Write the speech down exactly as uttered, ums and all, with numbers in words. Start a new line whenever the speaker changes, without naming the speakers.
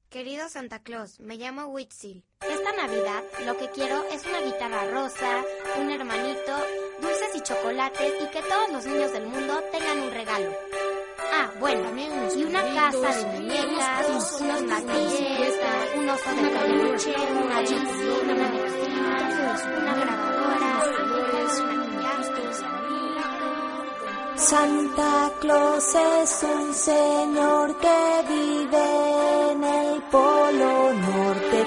Querido Santa Claus, me llamo Huitzil.
Esta Navidad lo que quiero es una guitarra rosa, un hermanito, dulces y chocolates y que todos los niños del mundo tengan un regalo. Ah, bueno, y una casa de muñecas, unos maquilletas, un oso de peluche, una chocina, una cocina, una grabadora,
Santa Claus es un señor que vive en el Polo Norte.